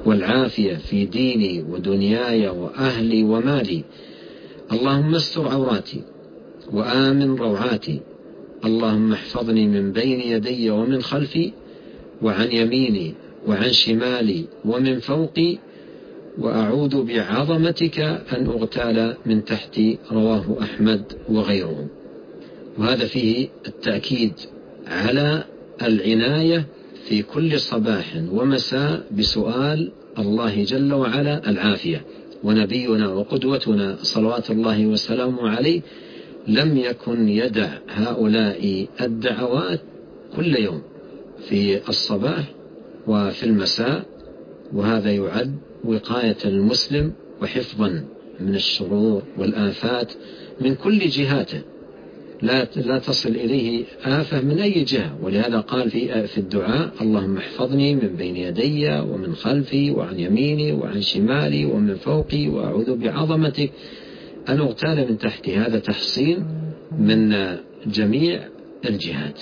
والعافية في ديني ودنياي وأهلي ومالي. اللهم استر عوراتي وآمن روعاتي. اللهم احفظني من بين يدي ومن خلفي وعن يميني وعن شمالي ومن فوقي، وأعوذ بعظمتك أن أغتال من تحتي. رواه أحمد وغيره. وهذا فيه التأكيد على العناية في كل صباح ومساء بسؤال الله جل وعلا العافية. ونبينا وقدوتنا صلوات الله وسلامه عليه لم يكن يدع هؤلاء الدعوات كل يوم في الصباح وفي المساء، وهذا يعد وقاية المسلم وحفظا من الشرور والآفات من كل جهاته. لا تصل إليه آفة من أي جهة. ولهذا قال في الدعاء: اللهم احفظني من بين يدي ومن خلفي وعن يميني وعن شمالي ومن فوقي، وأعوذ بعظمتك أن أغتال من تحتي. هذا تحصين من جميع الجهات.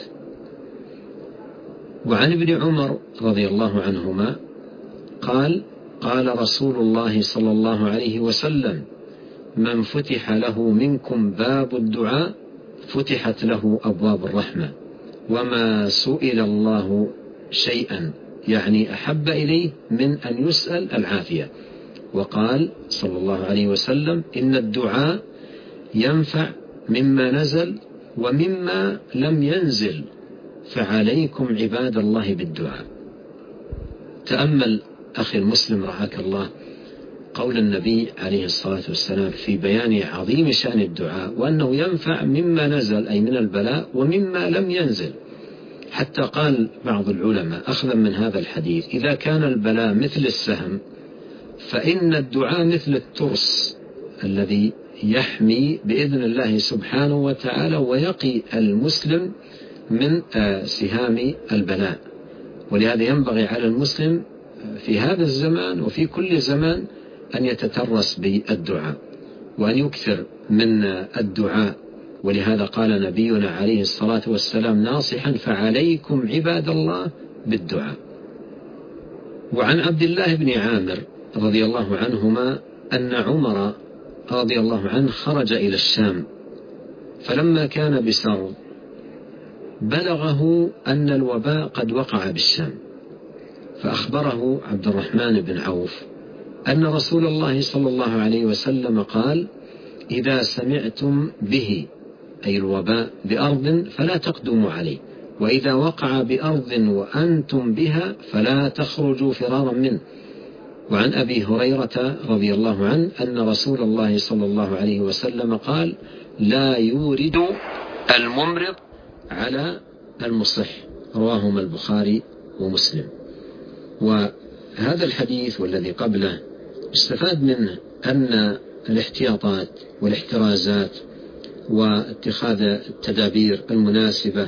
وعن ابن عمر رضي الله عنهما قال: قال رسول الله صلى الله عليه وسلم: من فتح له منكم باب الدعاء فتحت له أبواب الرحمة، وما سئل الله شيئا يعني أحب إليه من أن يسأل العافية. وقال صلى الله عليه وسلم: إن الدعاء ينفع مما نزل ومما لم ينزل، فعليكم عباد الله بالدعاء. تأمل أخي المسلم رعاك الله قول النبي عليه الصلاة والسلام في بيان عظيم شأن الدعاء، وأنه ينفع مما نزل أي من البلاء ومما لم ينزل. حتى قال بعض العلماء أخذا من هذا الحديث: إذا كان البلاء مثل السهم فإن الدعاء مثل الترس الذي يحمي بإذن الله سبحانه وتعالى ويقي المسلم من سهام البلاء. ولهذا ينبغي على المسلم في هذا الزمان وفي كل زمان أن يتترس بالدعاء وأن يكثر من الدعاء. ولهذا قال نبينا عليه الصلاة والسلام ناصحا: فعليكم عباد الله بالدعاء. وعن عبد الله بن عامر رضي الله عنهما أن عمر رضي الله عنه خرج إلى الشام، فلما كان بسرد بلغه أن الوباء قد وقع بالشام، فأخبره عبد الرحمن بن عوف أن رسول الله صلى الله عليه وسلم قال: إذا سمعتم به أي الوباء بأرض فلا تقدموا عليه، وإذا وقع بأرض وأنتم بها فلا تخرجوا فرارا منه. وعن أبي هريرة رضي الله عنه أن رسول الله صلى الله عليه وسلم قال: لا يورد الممرض على المصح. رواهما البخاري ومسلم. وهذا الحديث والذي قبله استفاد منه أن الاحتياطات والاحترازات واتخاذ التدابير المناسبة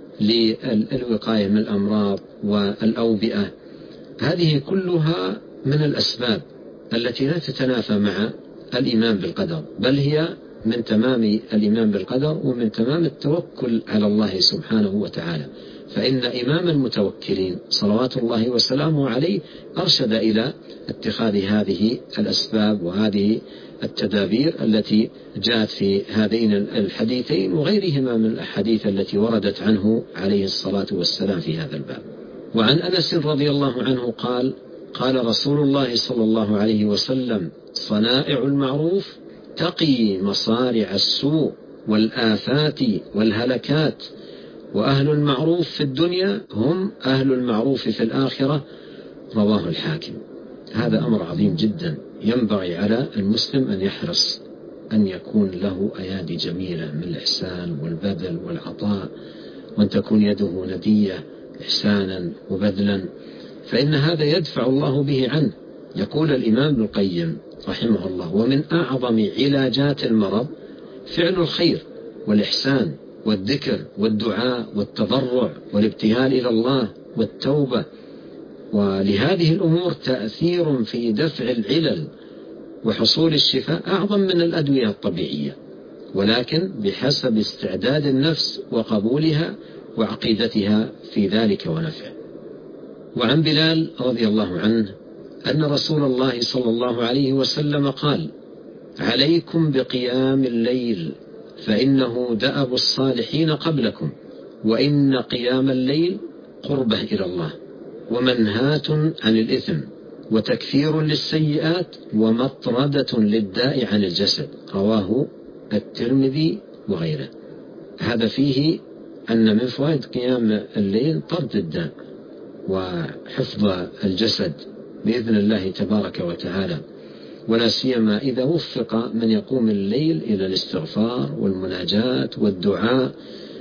للوقاية من الأمراض والأوبئة هذه كلها من الأسباب التي لا تتنافى مع الإيمان بالقدر، بل هي من تمام الإيمان بالقدر ومن تمام التوكل على الله سبحانه وتعالى. فإن إمام المتوكلين صلوات الله وسلامه عليه أرشد إلى اتخاذ هذه الأسباب وهذه التدابير التي جاءت في هذين الحديثين وغيرهما من الأحاديث التي وردت عنه عليه الصلاة والسلام في هذا الباب. وعن أنس رضي الله عنه قال: قال رسول الله صلى الله عليه وسلم: صنائع المعروف تقي مصارع السوء والآفات والهلكات، وأهل المعروف في الدنيا هم أهل المعروف في الآخرة. رواه الحاكم. هذا أمر عظيم جدا، ينبغي على المسلم أن يحرص أن يكون له أيادي جميلة من الإحسان والبذل والعطاء، وأن تكون يده ندية إحسانا وبذلا، فإن هذا يدفع الله به عنه. يقول الإمام ابن القيم رحمه الله: ومن أعظم علاجات المرض فعل الخير والإحسان والذكر والدعاء والتضرع والابتهال إلى الله والتوبة. ولهذه الأمور تأثير في دفع العلل وحصول الشفاء أعظم من الأدوية الطبيعية، ولكن بحسب استعداد النفس وقبولها وعقيدتها في ذلك ونفعه. وعن بلال رضي الله عنه أن رسول الله صلى الله عليه وسلم قال: عليكم بقيام الليل فإنه دأب الصالحين قبلكم، وإن قيام الليل قربة إلى الله ومنهاة عن الإثم وتكفير للسيئات ومطردة للداء عن الجسد. رواه الترمذي وغيره. هذا فيه أن من فوائد قيام الليل طرد الداء وحفظ الجسد بإذن الله تبارك وتعالى، ولا سيما إذا وفق من يقوم الليل إلى الاستغفار والمناجاة والدعاء.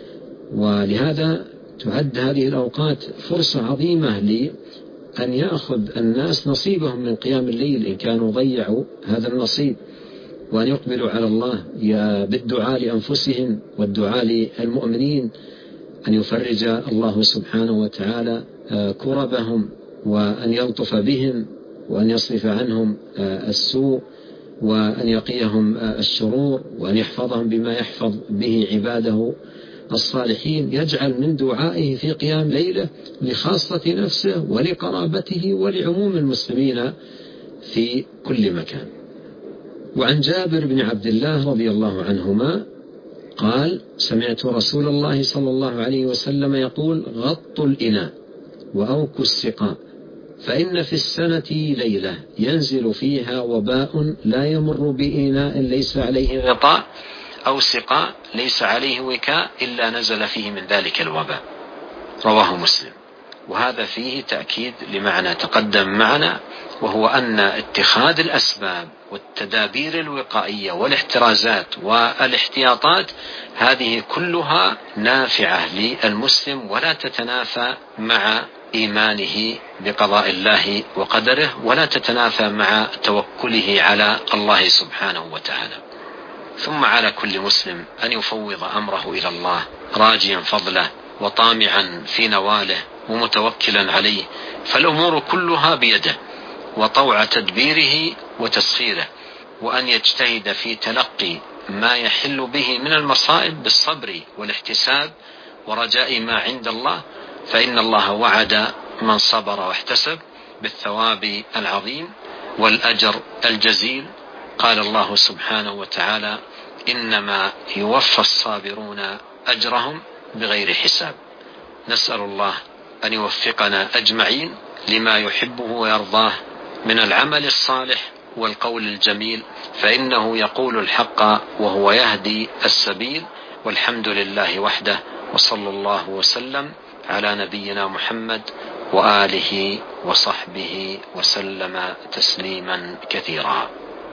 ولهذا تعد هذه الأوقات فرصة عظيمة لأن يأخذ الناس نصيبهم من قيام الليل إن كانوا ضيعوا هذا النصيب، وأن يقبلوا على الله بالدعاء لأنفسهم والدعاء للمؤمنين، أن يفرج الله سبحانه وتعالى كربهم، وأن يلطف بهم، وأن يصرف عنهم السوء، وأن يقيهم الشرور، وأن يحفظهم بما يحفظ به عباده الصالحين. يجعل من دعائه في قيام ليلة لخاصة نفسه ولقرابته ولعموم المسلمين في كل مكان. وعن جابر بن عبد الله رضي الله عنهما قال: سمعت رسول الله صلى الله عليه وسلم يقول: غطوا الإناء وأوكوا السقاء، فإن في السنة ليلة ينزل فيها وباء لا يمر بإناء ليس عليه غطاء أو سقاء ليس عليه وكاء إلا نزل فيه من ذلك الوباء. رواه مسلم. وهذا فيه تأكيد لمعنى تقدم معنا، وهو أن اتخاذ الأسباب والتدابير الوقائية والاحترازات والاحتياطات هذه كلها نافعة للمسلم ولا تتنافى مع إيمانه بقضاء الله وقدره، ولا تتنافى مع توكله على الله سبحانه وتعالى. ثم على كل مسلم أن يفوض أمره إلى الله راجيا فضله وطامعا في نواله ومتوكلا عليه، فالأمور كلها بيده وطوع تدبيره وتسخيره، وأن يجتهد في تلقي ما يحل به من المصائب بالصبر والاحتساب ورجاء ما عند الله، فإن الله وعد من صبر واحتسب بالثواب العظيم والأجر الجزيل. قال الله سبحانه وتعالى: إنما يوفى الصابرون أجرهم بغير حساب. نسأل الله أن يوفقنا أجمعين لما يحبه ويرضاه من العمل الصالح والقول الجميل، فإنه يقول الحق وهو يهدي السبيل. والحمد لله وحده، وصلى الله وسلم على نبينا محمد وآله وصحبه وسلم تسليما كثيرا.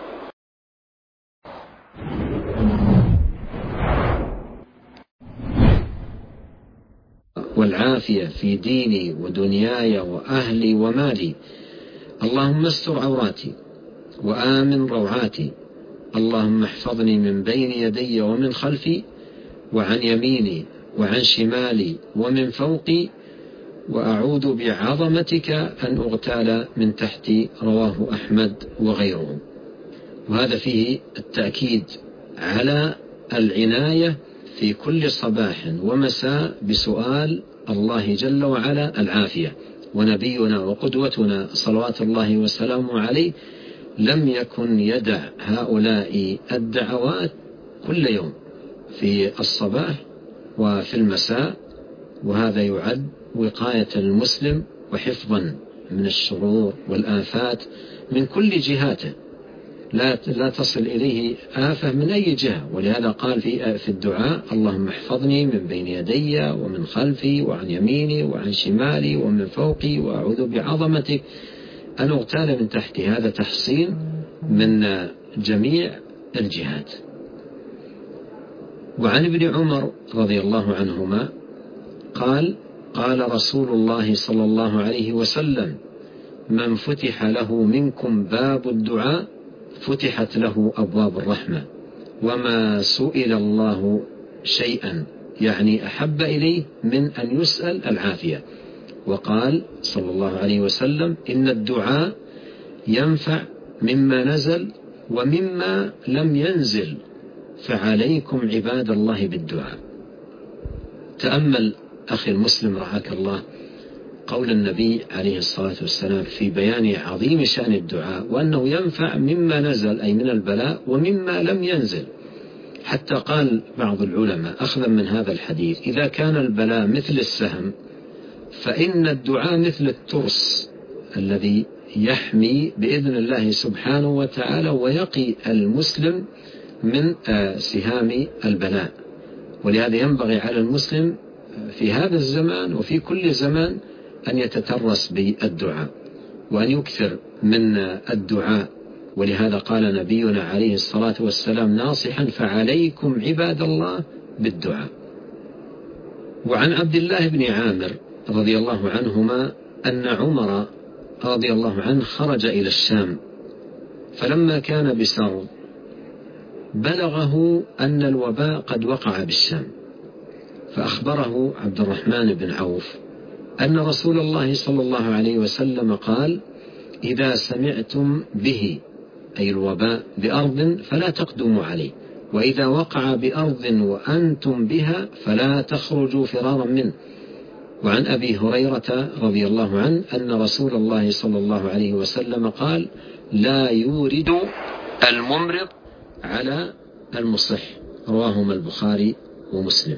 والعافية في ديني ودنياي وأهلي ومالي. اللهم استر عوراتي وآمن روعاتي. اللهم احفظني من بين يدي ومن خلفي وعن يميني وعن شمالي ومن فوقي، وأعوذ بعظمتك أن أغتال من تحتي. رواه أحمد وغيره. وهذا فيه التأكيد على العناية في كل صباح ومساء بسؤال الله جل وعلا العافية. ونبينا وقدوتنا صلوات الله وسلامه عليه لم يكن يدع هؤلاء الدعوات كل يوم في الصباح وفي المساء، وهذا يعد وقاية المسلم وحفظا من الشرور والآفات من كل جهاته، لا تصل إليه آفة من أي جهة. ولهذا قال في الدعاء: اللهم احفظني من بين يدي ومن خلفي وعن يميني وعن شمالي ومن فوقي، وأعوذ بعظمتك أن أغتال من تحتي. هذا تحصين من جميع الجهات. وعن ابن عمر رضي الله عنهما قال: قال رسول الله صلى الله عليه وسلم: من فتح له منكم باب الدعاء فتحت له أبواب الرحمة، وما سئل الله شيئا يعني أحب إليه من أن يسأل العافية. وقال صلى الله عليه وسلم: إن الدعاء ينفع مما نزل ومما لم ينزل، فعليكم عباد الله بالدعاء. تأمل أخي المسلم رعاك الله قول النبي عليه الصلاة والسلام في بيان عظيم شأن الدعاء، وأنه ينفع مما نزل أي من البلاء ومما لم ينزل. حتى قال بعض العلماء أخذا من هذا الحديث: إذا كان البلاء مثل السهم فإن الدعاء مثل الترس الذي يحمي بإذن الله سبحانه وتعالى ويقي المسلم من سهام البلاء. ولهذا ينبغي على المسلم في هذا الزمان وفي كل زمان أن يتترس بالدعاء وأن يكثر من الدعاء. ولهذا قال نبينا عليه الصلاة والسلام ناصحا: فعليكم عباد الله بالدعاء. وعن عبد الله بن عامر رضي الله عنهما أن عمر رضي الله عنه خرج إلى الشام، فلما كان بسرد بلغه أن الوباء قد وقع بالشام، فأخبره عبد الرحمن بن عوف أن رسول الله صلى الله عليه وسلم قال: إذا سمعتم به أي الوباء بأرض فلا تقدموا عليه، وإذا وقع بأرض وأنتم بها فلا تخرجوا فرارا منه. وعن أبي هريرة رضي الله عنه أن رسول الله صلى الله عليه وسلم قال: لا يورد الممرض على المصح، رواهما البخاري ومسلم.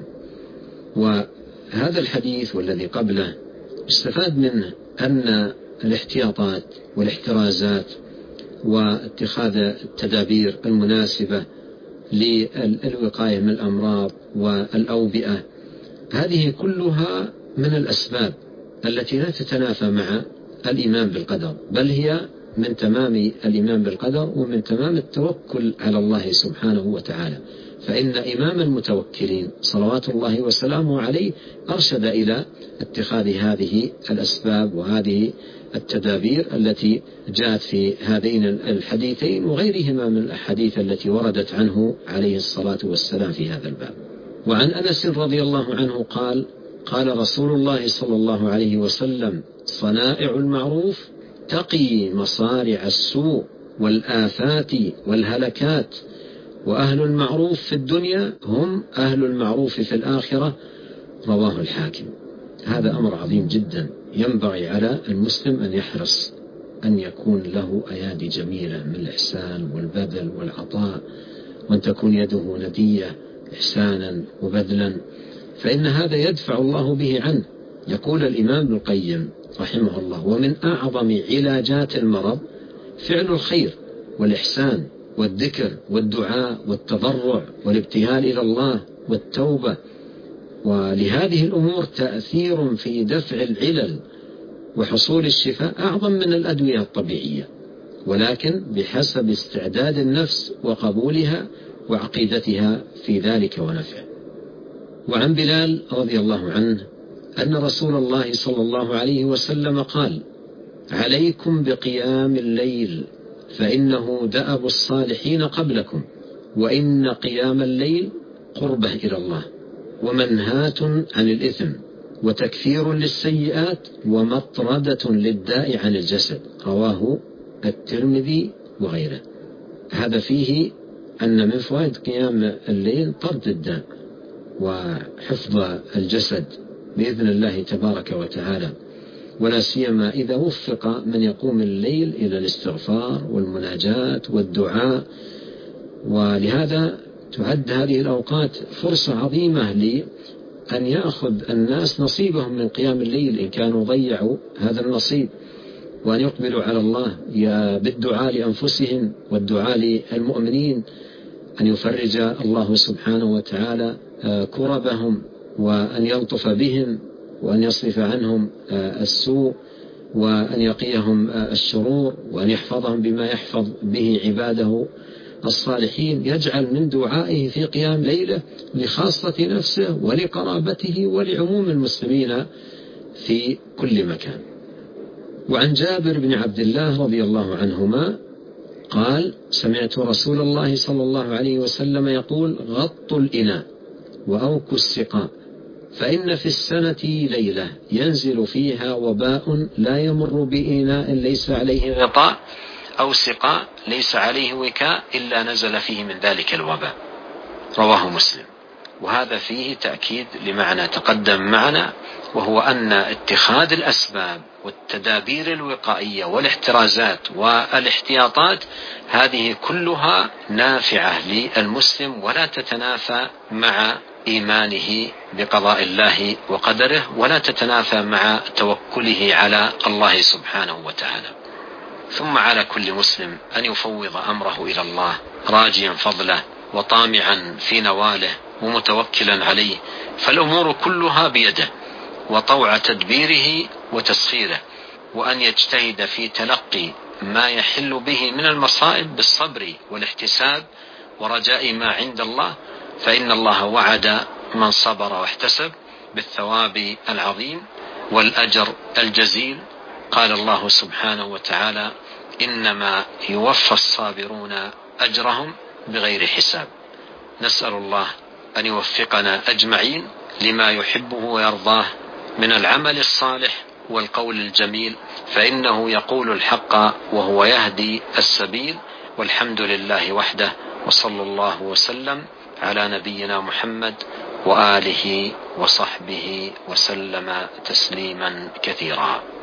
وهذا الحديث والذي قبله استفاد منه أن الاحتياطات والاحترازات واتخاذ التدابير المناسبة للوقاية من الأمراض والأوبئة هذه كلها من الأسباب التي لا تتنافى مع الإيمان بالقدر، بل هي من تمام الإيمان بالقدر ومن تمام التوكل على الله سبحانه وتعالى. فإن إمام المتوكلين صلوات الله وسلامه عليه أرشد إلى اتخاذ هذه الأسباب وهذه التدابير التي جاءت في هذين الحديثين وغيرهما من الأحاديث التي وردت عنه عليه الصلاة والسلام في هذا الباب. وعن أنس رضي الله عنه قال: قال رسول الله صلى الله عليه وسلم: صنائع المعروف تقي مصارع السوء والآفات والهلكات، وأهل المعروف في الدنيا هم أهل المعروف في الآخرة. رواه الحاكم. هذا أمر عظيم جدا، ينبغي على المسلم أن يحرص أن يكون له أيادي جميلة من الإحسان والبذل والعطاء، وأن تكون يده ندية إحسانا وبذلا، فإن هذا يدفع الله به عنه. يقول الإمام ابن القيم رحمه الله: ومن أعظم علاجات المرض فعل الخير والإحسان والذكر والدعاء والتضرع والابتهال إلى الله والتوبة. ولهذه الأمور تأثير في دفع العلل وحصول الشفاء أعظم من الأدوية الطبيعية، ولكن بحسب استعداد النفس وقبولها وعقيدتها في ذلك ونفعه. وعن بلال رضي الله عنه أن رسول الله صلى الله عليه وسلم قال: عليكم بقيام الليل فإنه دأب الصالحين قبلكم، وإن قيام الليل قربة إلى الله ومنهاة عن الإثم وتكفير للسيئات ومطردة للداء عن الجسد. رواه الترمذي وغيره. هذا فيه أن من فوائد قيام الليل طرد الداء وحفظ الجسد بإذن الله تبارك وتعالى، ولا سيما إذا وفق من يقوم الليل إلى الاستغفار والمناجاة والدعاء. ولهذا تعد هذه الأوقات فرصة عظيمة لأن يأخذ الناس نصيبهم من قيام الليل إن كانوا ضيعوا هذا النصيب، وأن يقبلوا على الله بالدعاء لأنفسهم والدعاء للمؤمنين، أن يفرج الله سبحانه وتعالى كربهم، وأن يلطف بهم، وأن يصرف عنهم السوء، وأن يقيهم الشرور، وأن يحفظهم بما يحفظ به عباده الصالحين. يجعل من دعائه في قيام ليلة لخاصة نفسه ولقرابته ولعموم المسلمين في كل مكان. وعن جابر بن عبد الله رضي الله عنهما قال: سمعت رسول الله صلى الله عليه وسلم يقول: غطوا الإناء وأوكوا السقاء، فإن في السنة ليلة ينزل فيها وباء لا يمر بإناء ليس عليه غطاء أو سقاء ليس عليه وكاء إلا نزل فيه من ذلك الوباء. رواه مسلم. وهذا فيه تأكيد لمعنى تقدم معنا، وهو أن اتخاذ الأسباب والتدابير الوقائية والاحترازات والاحتياطات هذه كلها نافعة للمسلم ولا تتنافى مع إيمانه بقضاء الله وقدره، ولا تتنافى مع توكله على الله سبحانه وتعالى. ثم على كل مسلم أن يفوض أمره إلى الله راجيا فضله وطامعا في نواله ومتوكلا عليه، فالأمور كلها بيده وطوع تدبيره وتسخيره، وأن يجتهد في تلقي ما يحل به من المصائب بالصبر والاحتساب ورجاء ما عند الله، فإن الله وعد من صبر واحتسب بالثواب العظيم والأجر الجزيل. قال الله سبحانه وتعالى: إنما يوفى الصابرون أجرهم بغير حساب. نسأل الله أن يوفقنا أجمعين لما يحبه ويرضاه من العمل الصالح والقول الجميل، فإنه يقول الحق وهو يهدي السبيل. والحمد لله وحده، وصلى الله وسلم على نبينا محمد وآله وصحبه وسلم تسليما كثيرا.